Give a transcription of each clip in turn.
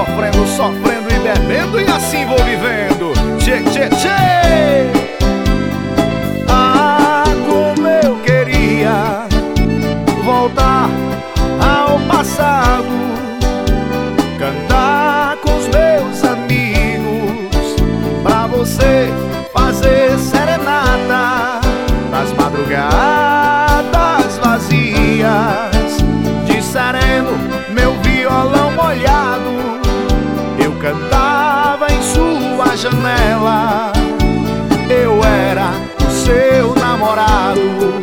sofrendo, sofrendo e bebendo, e assim vou vivendo. Tchê, tchê, tchê. Ah, como eu queria voltar ao passado, cantar com os meus amigos, pra você fazer serenata nas madrugadas vazias, de sereno meu violão molhado, eu cantava em sua janela, eu era o seu namorado.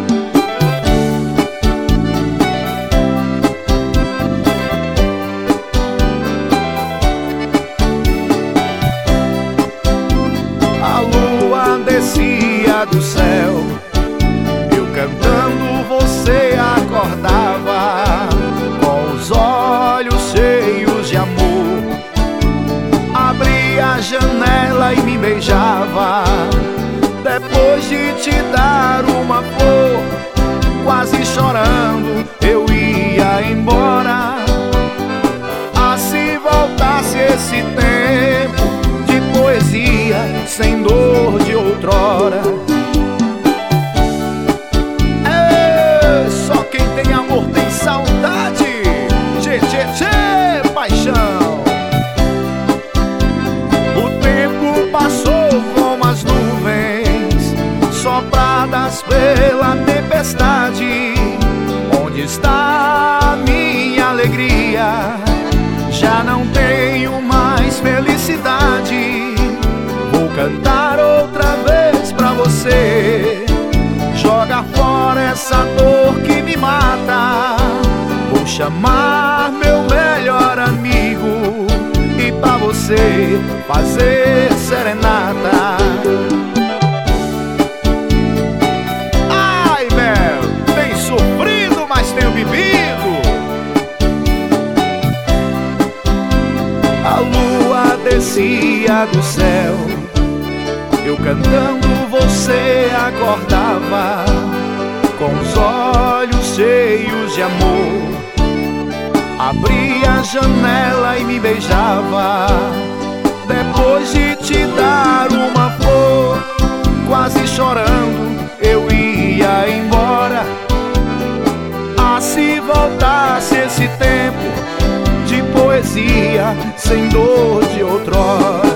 Descia do céu, eu cantando, você acordava com os olhos cheios de amor, abria a janela e me beijava. Depois de te dar uma flor, quase chorando, eu ia embora. Ah, se voltasse esse tempo de poesia, sem dor de outrora. É, só quem tem amor tem saudade. Tchê, tchê, tchê, paixão. O tempo passou como as nuvens sopradas pela tempestade. Onde está a minha alegria? Já não tenho mais felicidade. Vou cantar outra vez pra você, joga fora essa dor que me mata. Vou chamar meu melhor amigo e pra você fazer serenata. Ai, Bel, tem sofrido, mas tenho vivido. A lua descia do céu, eu cantando, você acordava com os olhos cheios de amor, abria a janela e me beijava. Depois de te dar uma flor, quase chorando, eu ia embora. Ah, se voltasse esse tempo de poesia, sem dor de outrora.